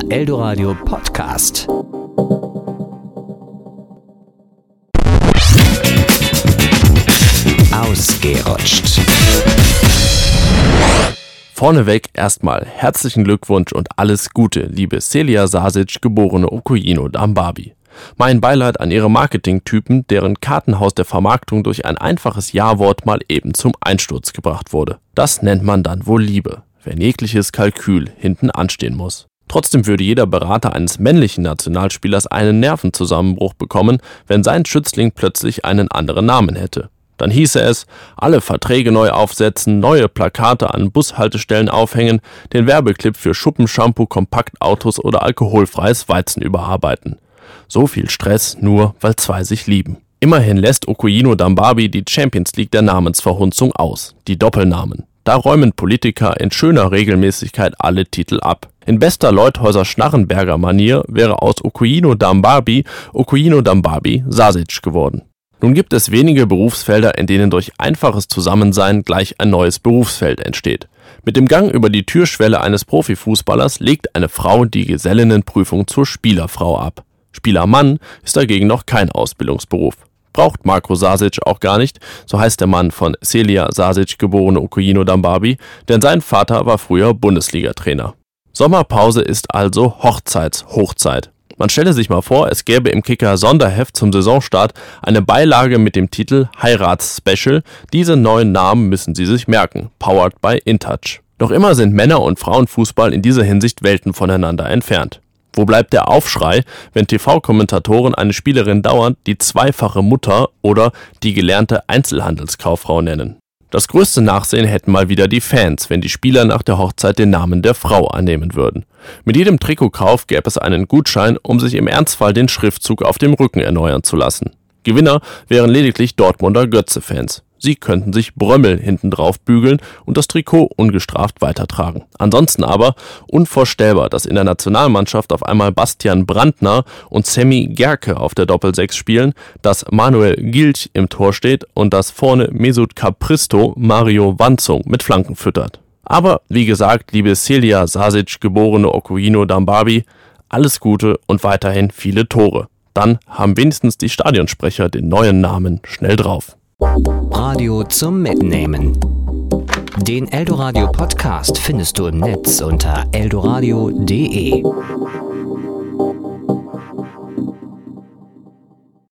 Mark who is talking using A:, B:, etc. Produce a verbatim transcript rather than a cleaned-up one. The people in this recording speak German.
A: Eldoradio Podcast. Ausgerutscht.
B: Vorneweg erstmal herzlichen Glückwunsch und alles Gute, liebe Celia Sasic, geborene Okoyino Dambabi. Mein Beileid an ihre Marketingtypen, deren Kartenhaus der Vermarktung durch ein einfaches Ja-Wort mal eben zum Einsturz gebracht wurde. Das nennt man dann wohl Liebe, wenn jegliches Kalkül hinten anstehen muss. Trotzdem würde jeder Berater eines männlichen Nationalspielers einen Nervenzusammenbruch bekommen, wenn sein Schützling plötzlich einen anderen Namen hätte. Dann hieße es, alle Verträge neu aufsetzen, neue Plakate an Bushaltestellen aufhängen, den Werbeclip für Schuppenshampoo, Kompaktautos oder alkoholfreies Weizen überarbeiten. So viel Stress, nur weil zwei sich lieben. Immerhin lässt Okoyino Dambabi die Champions League der Namensverhunzung aus, die Doppelnamen. Da räumen Politiker in schöner Regelmäßigkeit alle Titel ab. In bester Leuthäuser-Schnarrenberger-Manier wäre aus Okoyino Dambabi Okoyino Dambabi Sasic geworden. Nun gibt es wenige Berufsfelder, in denen durch einfaches Zusammensein gleich ein neues Berufsfeld entsteht. Mit dem Gang über die Türschwelle eines Profifußballers legt eine Frau die Gesellinnenprüfung zur Spielerfrau ab. Spielermann ist dagegen noch kein Ausbildungsberuf. Braucht Marko Sasic auch gar nicht, so heißt der Mann von Celia Sasic, geborene Okoyino Dambabi, denn sein Vater war früher Bundesliga-Trainer. Sommerpause ist also Hochzeitshochzeit. Man stelle sich mal vor, es gäbe im Kicker-Sonderheft zum Saisonstart eine Beilage mit dem Titel Heirats-Special. Diese neuen Namen müssen Sie sich merken, powered by InTouch. Noch immer sind Männer- und Frauenfußball in dieser Hinsicht Welten voneinander entfernt. Wo bleibt der Aufschrei, wenn T V-Kommentatoren eine Spielerin dauernd die zweifache Mutter oder die gelernte Einzelhandelskauffrau nennen? Das größte Nachsehen hätten mal wieder die Fans, wenn die Spieler nach der Hochzeit den Namen der Frau annehmen würden. Mit jedem Trikotkauf gäbe es einen Gutschein, um sich im Ernstfall den Schriftzug auf dem Rücken erneuern zu lassen. Gewinner wären lediglich Dortmunder Götze-Fans. Sie könnten sich Brömmel hinten drauf bügeln und das Trikot ungestraft weitertragen. Ansonsten aber unvorstellbar, dass in der Nationalmannschaft auf einmal Bastian Brandner und Sammy Gerke auf der Doppelsechs spielen, dass Manuel Gilch im Tor steht und dass vorne Mesut Capristo Mario Wanzung mit Flanken füttert. Aber wie gesagt, liebe Celia Sasic, geborene Okoyino Dambabi, alles Gute und weiterhin viele Tore. Dann haben wenigstens die Stadionsprecher den neuen Namen schnell drauf.
A: Radio zum Mitnehmen. Den Eldoradio Podcast findest du im Netz unter eldoradio punkt de.